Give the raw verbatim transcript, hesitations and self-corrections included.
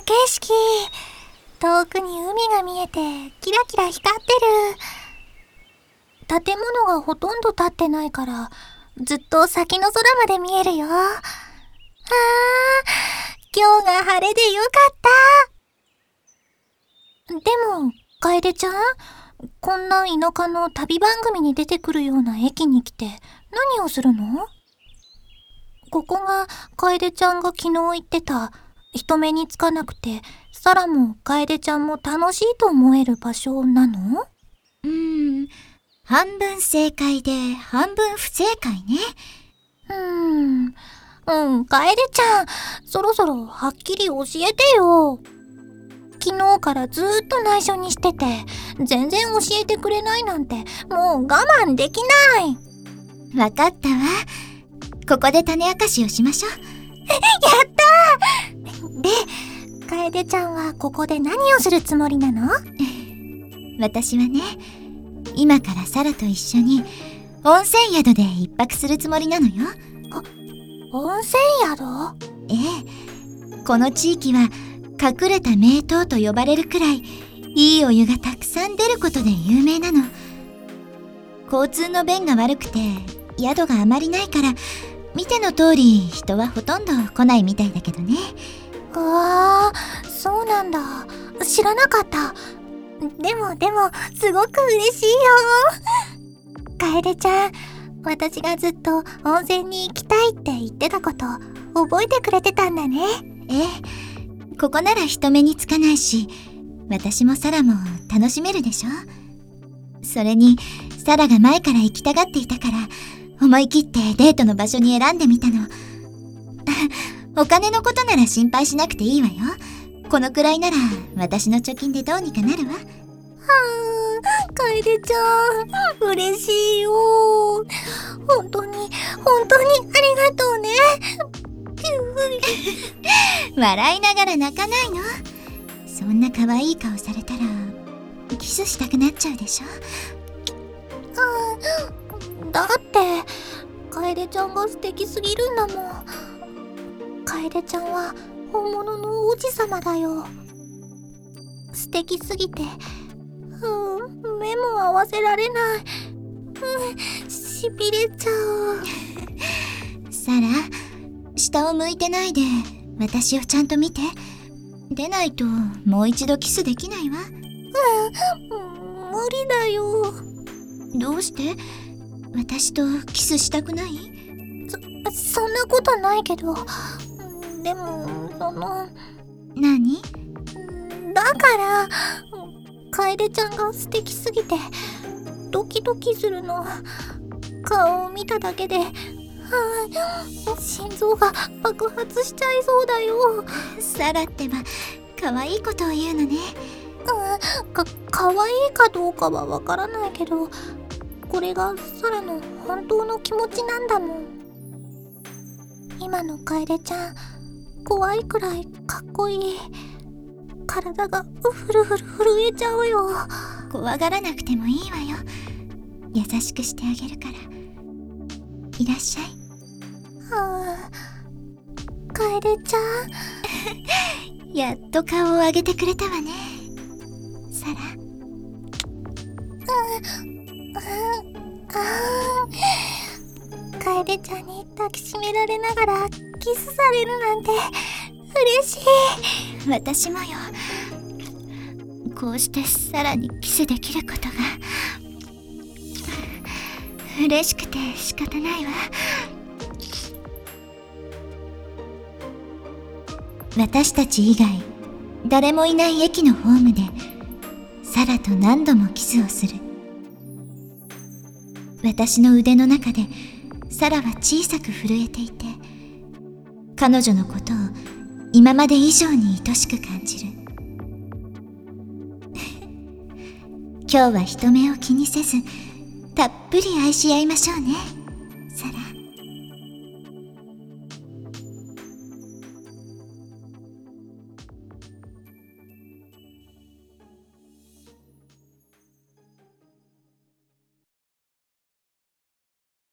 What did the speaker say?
景色。遠くに海が見えてキラキラ光ってる。建物がほとんど建ってないからずっと先の空まで見えるよ。あー、今日が晴れでよかった。でも楓ちゃん、こんな田舎の旅番組に出てくるような駅に来て何をするの？ここが楓ちゃんが昨日言ってた人目につかなくてサラも楓ちゃんも楽しいと思える場所なの？ うーん、半分正解で半分不正解ね。 うーん、うん、楓ちゃん、そろそろはっきり教えてよ。昨日からずーっと内緒にしてて全然教えてくれないなんてもう我慢できない。 わかったわ。ここで種明かしをしましょう。やったー。で、楓ちゃんはここで何をするつもりなの？ 私はね、今からサラと一緒に温泉宿で一泊するつもりなのよ。 温泉宿？ ええ、この地域は隠れた名湯と呼ばれるくらいいいお湯がたくさん出ることで有名なの。交通の便が悪くて宿があまりないから見ての通り人はほとんど来ないみたいだけどね。 わー、そうなんだ。知らなかった。でもでもすごく嬉しいよ。楓ちゃん、私がずっと温泉に行きたいって言ってたこと覚えてくれてたんだね。 ええ、ここなら人目につかないし私もサラも楽しめるでしょ。それにサラが前から行きたがっていたから思い切ってデートの場所に選んでみたの。お金のことなら心配しなくていいわよ。このくらいなら私の貯金でどうにかなるわ。はあ、楓ちゃん、嬉しいよ。本当に本当にありがとうね。 笑いながら泣かないの？そんな可愛い顔されたらキスしたくなっちゃうでしょ。 うん、だって楓ちゃんが素敵すぎるんだもん。楓ちゃんは本物の王子様だよ。素敵すぎて、うん、目も合わせられない。うん、しびれちゃう。サラ、下を向いてないで私をちゃんと見て。でないともう一度キスできないわ。 うん、無理だよ。 どうして？私とキスしたくない？ そ、そんなことないけど。でも、その… 何？ だから、楓ちゃんが素敵すぎてドキドキするの。顔を見ただけで、はあ、心臓が爆発しちゃいそうだよ。 サラってば可愛いことを言うのね。 うん、か、可愛いかどうかはわからないけど、これがサラの本当の気持ちなんだもん。今の楓ちゃん、怖いくらいかっこいい。体がふるふる震えちゃうよ。 怖がらなくてもいいわよ。優しくしてあげるから。いらっしゃい。 はあ、楓ちゃんやっと顔を上げてくれたわね、サラ。 楓ちゃんに抱きしめられながらキスされるなんて嬉しい。 私もよ。こうしてサラにキスできることが嬉しくて仕方ないわ。私たち以外誰もいない駅のホームでサラと何度もキスをする。私の腕の中でサラは小さく震えていて、彼女のことを今まで以上に愛しく感じる。今日は人目を気にせずたっぷり愛し合いましょうね。